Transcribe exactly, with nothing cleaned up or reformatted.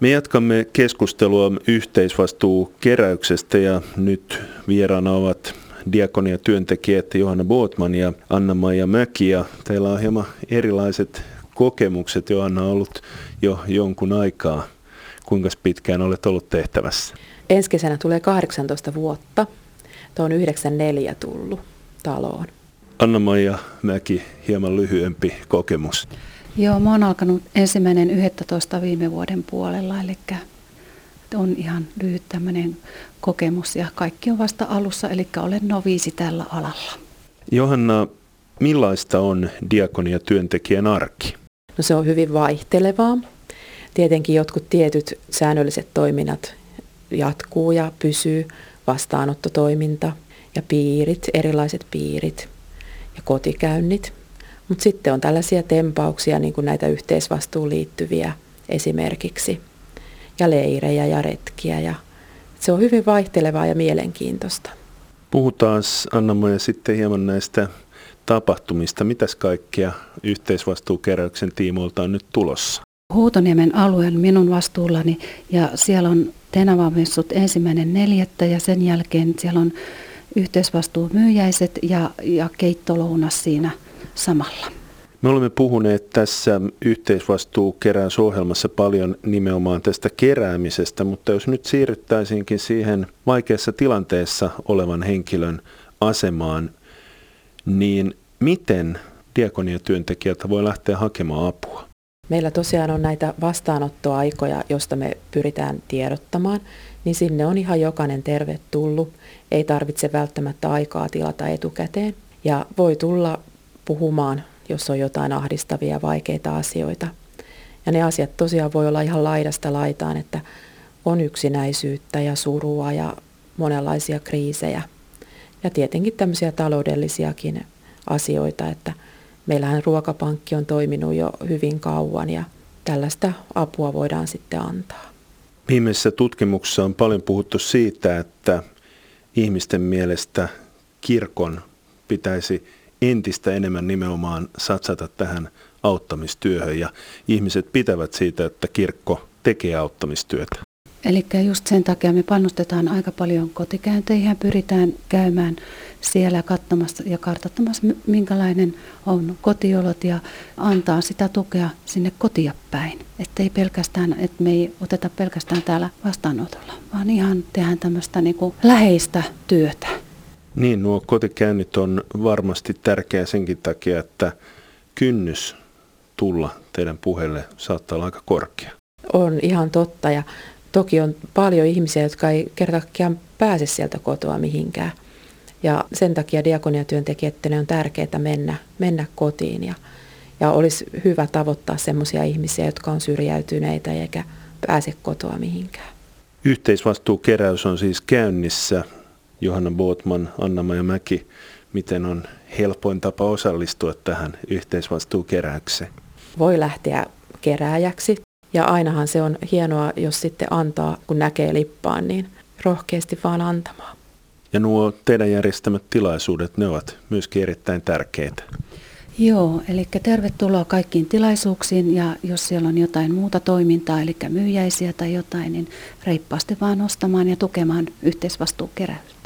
Me jatkamme keskustelua yhteisvastuukeräyksestä ja nyt vieraana ovat diakonia-työntekijät Johanna Båtman ja Anna-Maija Mäki. Ja teillä on hieman erilaiset kokemukset. Johanna on ollut jo jonkun aikaa. Kuinka pitkään olet ollut tehtävässä? Ensi kesänä tulee kahdeksantoista vuotta. Tuo on yhdeksänkymmentäneljä tullut taloon. Anna-Maija Mäki, hieman lyhyempi kokemus. Joo, mä oon alkanut ensimmäinen yhdestoista viime vuoden puolella, eli on ihan lyhyt tämmöinen kokemus ja kaikki on vasta alussa, eli olen noviisi tällä alalla. Johanna, millaista on diakonia-työntekijän arki? No se on hyvin vaihtelevaa. Tietenkin jotkut tietyt säännölliset toiminnat jatkuu ja pysyy, vastaanottotoiminta ja piirit, erilaiset piirit ja kotikäynnit. Mutta sitten on tällaisia tempauksia, niin kuin näitä yhteisvastuun liittyviä esimerkiksi, ja leirejä ja retkiä. Ja se on hyvin vaihtelevaa ja mielenkiintoista. Puhutaan, Anna-Maija, sitten hieman näistä tapahtumista. Mitäs kaikkea yhteisvastuukeräyksen tiimoilta on nyt tulossa? Huutoniemen alue on minun vastuullani ja siellä on Tenava-messut ensimmäinen neljättä ja sen jälkeen siellä on yhteisvastuumyyjäiset ja, ja keittolounas siinä samalla. Me olemme puhuneet tässä yhteisvastuukeräysohjelmassa paljon nimenomaan tästä keräämisestä, mutta jos nyt siirryttäisiinkin siihen vaikeassa tilanteessa olevan henkilön asemaan, niin miten diakoniatyöntekijältä voi lähteä hakemaan apua? Meillä tosiaan on näitä vastaanottoaikoja, joista me pyritään tiedottamaan, niin sinne on ihan jokainen tervetullut. Ei tarvitse välttämättä aikaa tilata etukäteen ja voi tulla puhumaan, jos on jotain ahdistavia, vaikeita asioita. Ja ne asiat tosiaan voi olla ihan laidasta laitaan, että on yksinäisyyttä ja surua ja monenlaisia kriisejä. Ja tietenkin tämmöisiä taloudellisiakin asioita, että meillähän ruokapankki on toiminut jo hyvin kauan ja tällaista apua voidaan sitten antaa. Viimeisessä tutkimuksessa on paljon puhuttu siitä, että ihmisten mielestä kirkon pitäisi entistä enemmän nimenomaan satsata tähän auttamistyöhön ja ihmiset pitävät siitä, että kirkko tekee auttamistyötä. Eli just sen takia me panostetaan aika paljon kotikäynteihin ja pyritään käymään siellä katsomassa ja kartoittamassa, minkälainen on kotiolot ja antaa sitä tukea sinne kotia päin. Että ei pelkästään, että me ei oteta pelkästään täällä vastaanotolla, vaan ihan tehdään tämmöistä niin kuin läheistä työtä. Niin, nuo kotikäynnit on varmasti tärkeä senkin takia, että kynnys tulla teidän puheelle saattaa olla aika korkea. On ihan totta ja toki on paljon ihmisiä, jotka ei kerta kaikkiaan pääse sieltä kotoa mihinkään. Ja sen takia diakoniatyöntekijöiden on tärkeää mennä, mennä kotiin ja, ja olisi hyvä tavoittaa sellaisia ihmisiä, jotka on syrjäytyneitä eikä pääse kotoa mihinkään. Yhteisvastuukeräys on siis käynnissä. Johanna Båtman, Anna-Maija Mäki, miten on helpoin tapa osallistua tähän yhteisvastuukeräykseen? Voi lähteä kerääjäksi ja ainahan se on hienoa, jos sitten antaa, kun näkee lippaan, niin rohkeasti vaan antamaan. Ja nuo teidän järjestämät tilaisuudet, ne ovat myöskin erittäin tärkeitä. Joo, eli tervetuloa kaikkiin tilaisuuksiin ja jos siellä on jotain muuta toimintaa, eli myyjäisiä tai jotain, niin reippaasti vaan ostamaan ja tukemaan yhteisvastuukeräystä.